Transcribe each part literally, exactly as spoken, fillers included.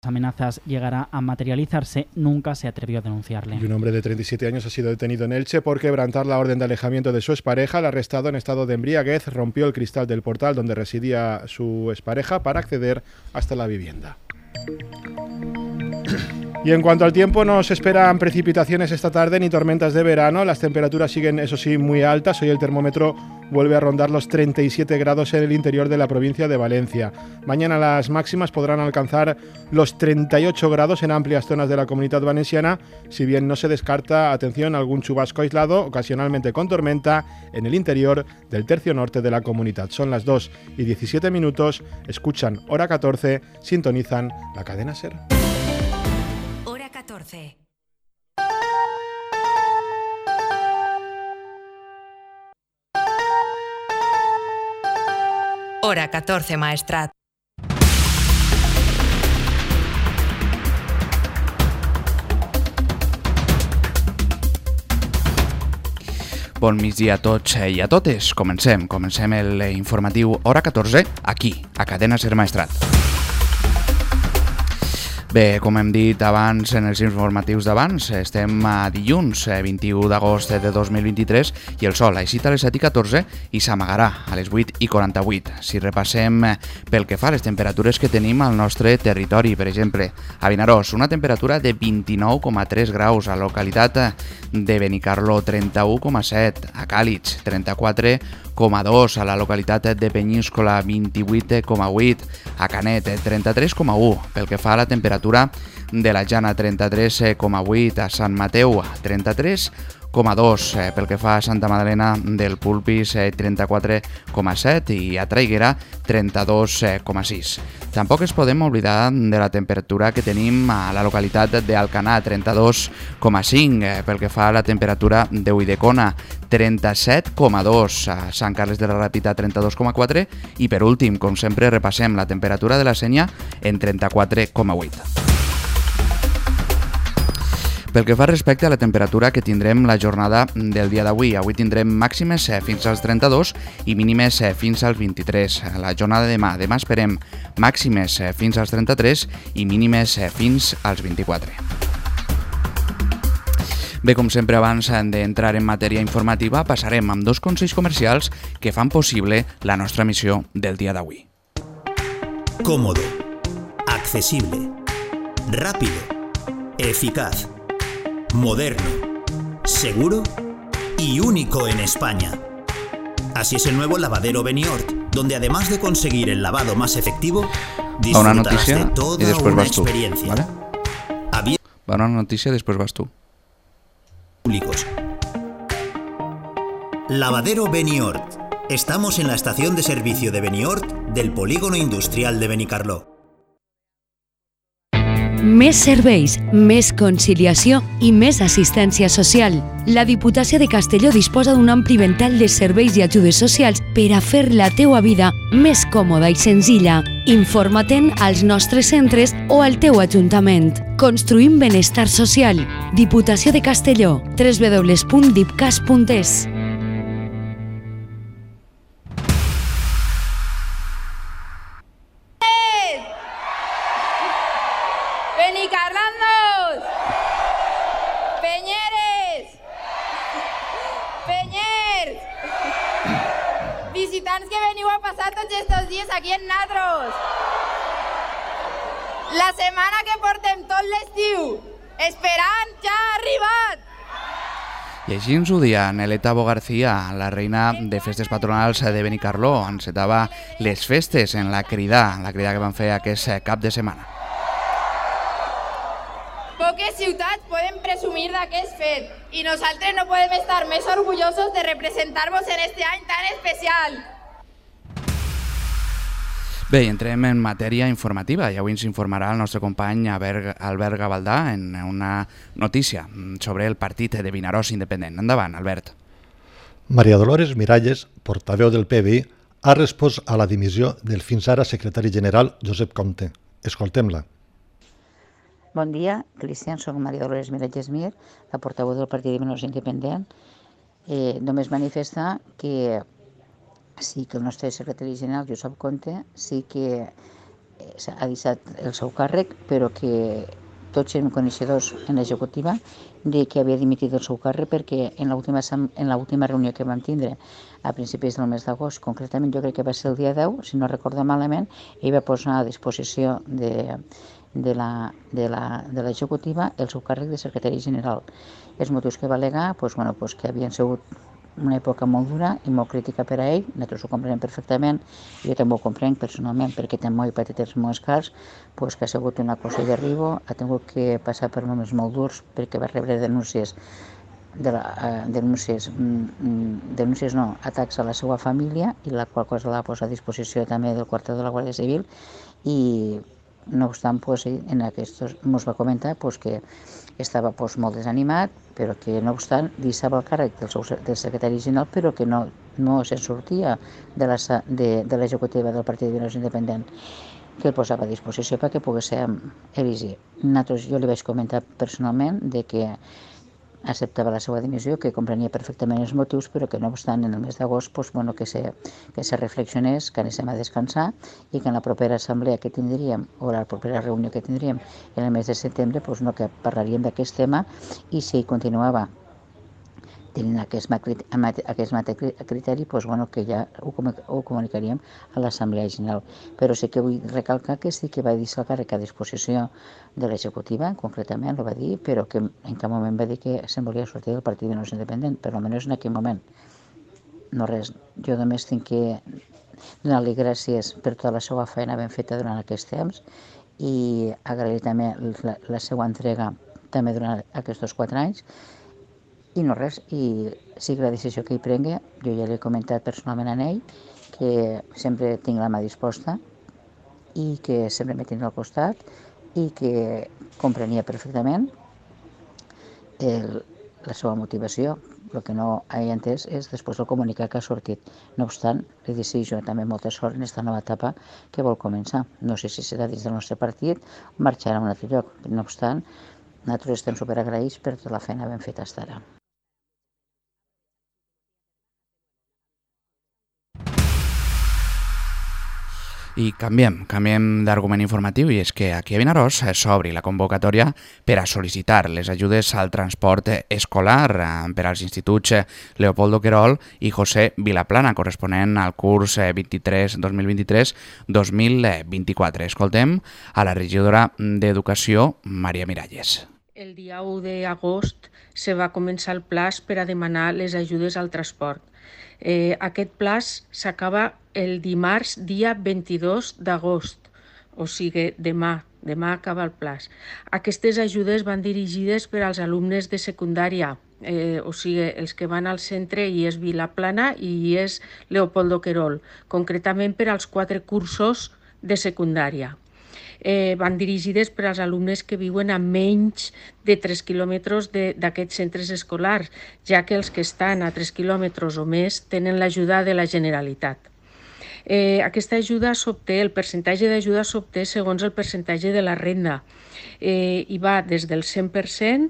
amenazas llegara a materializarse, nunca se atrevió a denunciarle. Y un hombre de treinta y siete años ha sido detenido en Elche por quebrantar la orden de alejamiento de su expareja. El arrestado en estado de embriaguez rompió el cristal del portal donde residía su expareja para acceder hasta la vivienda. Y en cuanto al tiempo, no se esperan precipitaciones esta tarde ni tormentas de verano. Las temperaturas siguen, eso sí, muy altas. Hoy el termómetro vuelve a rondar los treinta y siete grados en el interior de la provincia de Valencia. Mañana las máximas podrán alcanzar los treinta y ocho grados en amplias zonas de la Comunitat Valenciana, si bien no se descarta, atención, algún chubasco aislado, ocasionalmente con tormenta, en el interior del tercio norte de la comunidad. Son las dos y diecisiete minutos, escuchan Hora catorce, sintonizan la cadena SER. catorce. Hora catorce, Maestrat. Bon migdia a tots i a totes. Comencem, comencem el informatiu Hora catorze, aquí, a Cadena SER Maestrat. Bé, com hem dit abans en els informatius d'abans, estem a dilluns vint-i-u d'agost de dos mil vint-i-tres i el sol així a les set i catorze i s'amagarà a les vuit i quaranta-vuit. Si repassem pel que fa a les temperatures que tenim al nostre territori, per exemple, a Vinaròs, una temperatura de vint-i-nou coma tres graus, a la localitat de Benicarló trenta-u coma set, a Càlig trenta-quatre coma dos, a la localitat de Penyíscola vint-i-vuit coma vuit, a Canet trenta-tres coma u, pel que fa a la temperatura de la Jana trenta-tres coma vuit, a Sant Mateu trenta-tres coma dos, pel que fa a Santa Madalena del Pulpis trenta-quatre coma set i a Traiguera trenta-dos coma sis. Tampoc es podem oblidar de la temperatura que tenim a la localitat d'Alcanar, trenta-dos coma cinc, pel que fa a la temperatura de Ulldecona, trenta-set coma dos, a Sant Carles de la Ràpita trenta-dos coma quatre i per últim, com sempre, repassem la temperatura de la Sénia en trenta-quatre coma vuit. Pel que fa respecte a la temperatura que tindrem la jornada del dia d'avui, avui tindrem màximes fins als trenta-dos i mínimes fins als vint-i-tres. La jornada de demà, demà esperem màximes fins als trenta-tres i mínimes fins als vint-i-quatre. Bé, com sempre, abans d'entrar en matèria informativa, passarem amb dos consells comercials que fan possible la nostra missió del dia d'avui. Cómodo, accesible, rápido, eficaz, moderno, seguro y único en España. Así es el nuevo lavadero Beniort, donde además de conseguir el lavado más efectivo, disfrutarás de toda una experiencia. ¿Vale? Va una noticia y después vas tú. Públicos. Lavadero Beniort. Estamos en la estación de servicio de Beniort del Polígono Industrial de Benicarló. Més serveis, més conciliació i més assistència social. La Diputació de Castelló disposa d'un ampli ventall de serveis i ajudes socials per a fer la teua vida més còmoda i senzilla. Informa-te'n als nostres centres o al teu ajuntament. Construïm benestar social. Diputació de Castelló. w w w punt dipcas punt es. Benicarlandos, Penyeres, Penyers, visitants que veniu a passar tots estos dies aquí en Natros. La setmana que portem tot l'estiu esperant ja ha arribat. I així ens ho dia Neleta Bo García, la reina de festes patronals de Benicarló. Encetava les festes en la crida, la crida que van fer aquest cap de setmana. Poques ciutats poden presumir d'aquest fet i nosaltres no podem estar més orgullosos de representar-vos en este any tan especial. Bé, entrem en matèria informativa i avui ens informarà el nostre company Albert Gavaldà en una notícia sobre el partit de Vinaròs independent. Endavant, Albert. Maria Dolores Miralles, portaveu del P B I, ha respost a la dimissió del fins ara secretari general Josep Comte. Escoltem-la. Bon dia, Cristian, soc Maria Dolores Miralles Mir, la portaveu del Partit de Vinaròs Independent. Eh, només manifestar que sí que el nostre secretari general, Josep Comte, sí que ha deixat el seu càrrec, però que tots érem coneixedors en l'executiva de que havia dimitit del seu càrrec perquè en l'última reunió que vam tindre a principis del mes d'agost, concretament jo crec que va ser el dia deu, si no recordo malament, ell va posar a disposició de, de l'executiva el seu càrrec de secretari general. Els motius que va al·legar doncs, bueno, doncs que havien sigut una època molt dura i molt crítica per a ell, nosaltres ho comprenem perfectament, jo també ho comprenc personalment perquè té molt patit els meus cars, doncs que ha sigut una cosa de derribo, ha tingut que passar per moments molt durs perquè va rebre denúncies, de la, eh, denúncies, mm, denúncies no, atacs a la seva família, i la qual cosa la posa a disposició també del quartel de la Guàrdia Civil, i no obstant, pues, en aquests ens va comentar pues, que estava pues, molt desanimat, però que no obstant deixava el càrrec del, seu, del secretari general, però que no, no se'n sortia de l'executiva de, de del Partit de Vinos Independent, que el posava a disposició perquè poguéssim elegir. Nosaltres, jo li vaig comentar personalment de que acceptava la seva dimissió, que comprenia perfectament els motius, però que no obstant en el mes d'agost pues, bueno, que, se, que se reflexionés, que anéssim a descansar i que en la propera assemblea que tindríem o la propera reunió que tindríem en el mes de setembre pues, no, que parlaríem d'aquest tema, i si continuava tenint aquest, aquest mateix criteri, doncs, bueno, que ja ho, ho comunicaríem a l'Assemblea General. Però sí que vull recalcar que sí que va deixar el càrrec a disposició de l'executiva, concretament ho va dir, però que en cap moment va dir que se'n volia sortir del Partit de Vinos Independent, per almenys en aquell moment. No res, jo només tinc que donar-li gràcies per tota la seva feina ben feta durant aquest temps i agrair també la, la seva entrega també durant aquests quatre anys. I no res, i sigui la decisió que hi prengui, jo ja l'he comentat personalment a ell, que sempre tinc la mà disposta i que sempre m'he tingut al costat i que comprenia perfectament el, la seva motivació. El que no he entès és després el comunicat que ha sortit. No obstant, li desitjo també molta sort en aquesta nova etapa que vol començar. No sé si serà dins del nostre partit o marxarà a un altre lloc. No obstant, nosaltres estem superagraïts per tota la feina ben feta fins ara. I canviem, canviem d'argument informatiu, i és que aquí a Vinaròs s'obri la convocatòria per a sol·licitar les ajudes al transport escolar per als instituts Leopoldo Querol i José Vilaplana, corresponent al curs vint-i-tres dos mil vint-i-tres dos mil vint-i-quatre. Escoltem a la regidora d'Educació, Maria Miralles. El dia u d'agost se va començar el plaç per a demanar les ajudes al transport. Eh, aquest plaç s'acaba el dimarts dia vint-i-dos d'agost, o sigui, demà, demà acaba el plaç. Aquestes ajudes van dirigides per als alumnes de secundària, eh, o sigui, els que van al centre i és Vilaplana i és Leopoldo Querol, concretament per als quatre cursos de secundària. Eh, van dirigides per als alumnes que viuen a menys de tres quilòmetres d'aquests centres escolars, ja que els que estan a tres quilòmetres o més tenen l'ajuda de la Generalitat. Eh, aquesta ajuda s'obté, el percentatge d'ajuda s'obté segons el percentatge de la renda eh, i va des del cent per cent,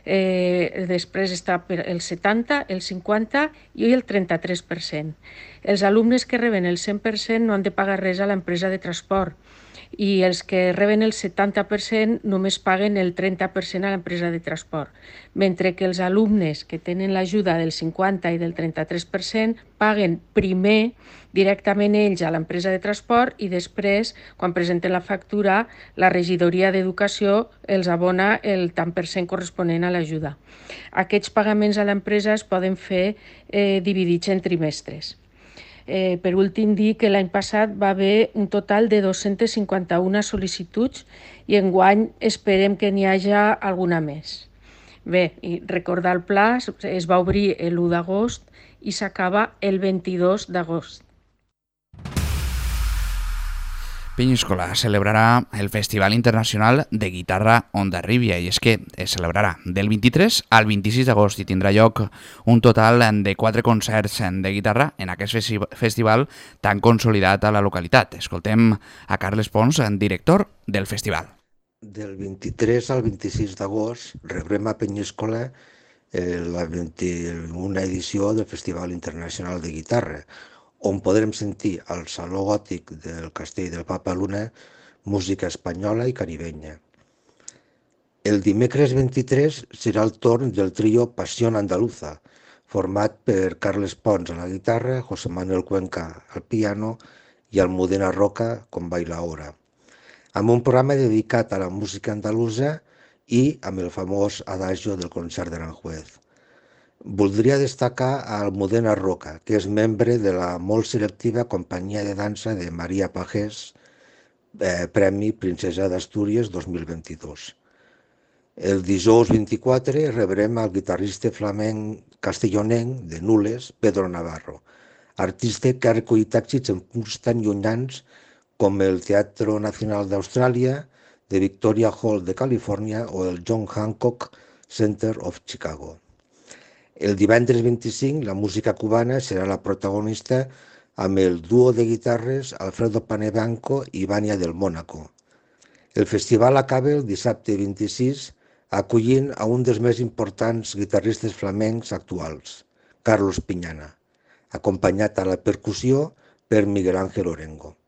eh, després està el setanta, el cinquanta i el trenta-tres per cent. Els alumnes que reben el cent per cent no han de pagar res a l'empresa de transport, i els que reben el setanta per cent només paguen el trenta per cent a l'empresa de transport, mentre que els alumnes que tenen l'ajuda del cinquanta i del trenta-tres per cent paguen primer directament ells a l'empresa de transport i després, quan presenten la factura, la regidoria d'Educació els abona el tant per cent corresponent a l'ajuda. Aquests pagaments a l'empresa es poden fer eh, dividits en trimestres. Eh, per últim, dir que l'any passat va haver un total de dos-centes cinquanta-una sol·licituds i enguany esperem que n'hi hagi alguna més. Bé, i recordar el pla, es va obrir l'u d'agost i s'acaba el vint-i-dos d'agost. Peñíscola celebrarà el Festival Internacional de Guitarra Hondarribia, i és que es celebrarà del vint-i-tres al vint-i-sis d'agost i tindrà lloc un total de quatre concerts de guitarra en aquest festival tan consolidat a la localitat. Escoltem a Carles Pons, director del festival. Del vint-i-tres al vint-i-sis d'agost rebrem a Peñíscola eh, la vint-i-una edició del Festival Internacional de Guitarra, on podrem sentir al Saló Gòtic del Castell del Papa Luna música espanyola i caribenya. El dimecres vint-i-tres serà el torn del trio Pasión Andaluza, format per Carles Pons a la guitarra, José Manuel Cuenca al piano i Almudena Roca com bailaora, amb un programa dedicat a la música andalusa i amb el famós adagio del concert d'Aranjuez. Voldria destacar a Almudena Roca, que és membre de la molt selectiva companyia de dansa de Maria Pagès, eh, Premi Princesa d'Astúries dos mil vint-i-dos. El dijous vint-i-quatre rebrem al guitarrista flamenc castellonenc de Nules, Pedro Navarro, artista que ha recollit èxits en punts tan llunyans com el Teatro Nacional d'Austràlia, de Victoria Hall de Califòrnia o el John Hancock Center of Chicago. El divendres vint-i-cinc la música cubana serà la protagonista amb el duo de guitarres Alfredo Panebanco i Vania del Mónaco. El festival acaba el dissabte vint-i-sis acollint a un dels més importants guitarristes flamencs actuals, Carlos Piñana, acompanyat a la percussió per Miguel Ángel Orengo.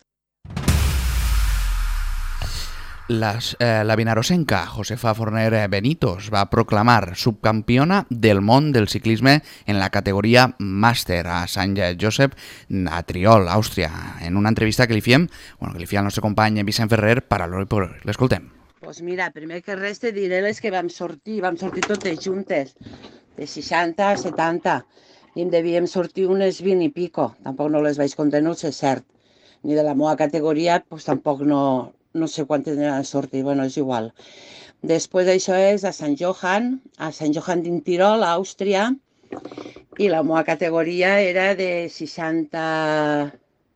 Las, eh, la vinarosenca Josefa Forner Benitos va proclamar subcampiona del món del ciclisme en la categoria màster a Sant Josep a Triol, Àustria, en una entrevista que li fiem, bueno, que li fia el nostre company Vicent Ferrer per a l'Hora i Poder. L'escoltem. Pues mira, primer que res te diré les que vam sortir, vam sortir totes juntes, de seixanta a setanta, i en devíem sortir unes vint i pico, tampoc no les vaig comptar, no sé cert, ni de la meva categoria, pues tampoc no, no sé quantes n'hi han sortit, bueno, és igual. Després això és a Sant Johan, a Sant Johan d'en Tirol, a Àustria, i la meva categoria era de seixanta...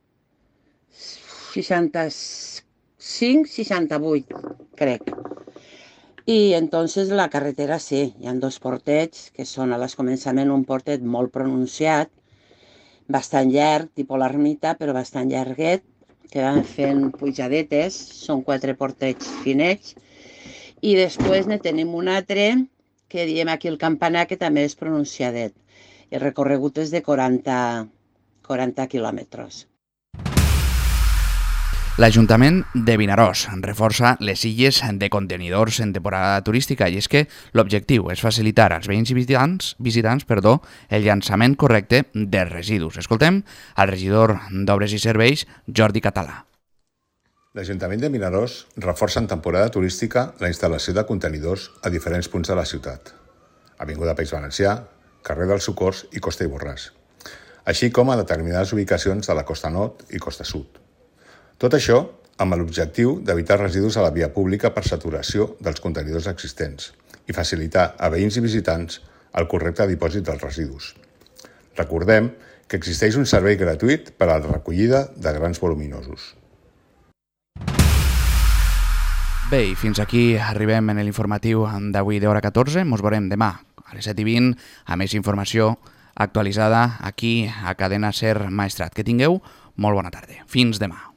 seixanta-cinc, seixanta-vuit, crec. I entonces la carretera sí, hi ha dos portets, que són a l'escomençament un portet molt pronunciat, bastant llarg, tipus l'ermita, però bastant llarguet, que van fent pujadetes, són quatre portets finets, i després ne tenim un altre, que diem aquí el campanar, que també és pronunciadet. El recorregut és de quaranta quilòmetres. L'Ajuntament de Vinaròs reforça les illes de contenidors en temporada turística i és que l'objectiu és facilitar als veïns i visitants, visitants perdó, el llançament correcte de residus. Escoltem al regidor d'Obres i Serveis, Jordi Català. L'Ajuntament de Vinaròs reforça en temporada turística la instal·lació de contenidors a diferents punts de la ciutat. Avinguda País Valencià, carrer dels Socors i Costa i Borràs, així com a determinades ubicacions de la Costa Nord i Costa Sud. Tot això amb l'objectiu d'evitar residus a la via pública per saturació dels contenidors existents i facilitar a veïns i visitants el correcte dipòsit dels residus. Recordem que existeix un servei gratuït per a la recollida de grans voluminosos. Bé, i fins aquí arribem en l'informatiu d'avui d'hora catorze. Ens veurem demà a les set i vint amb més informació actualitzada aquí a Cadena Ser Maestrat. Que tingueu molt bona tarda. Fins demà.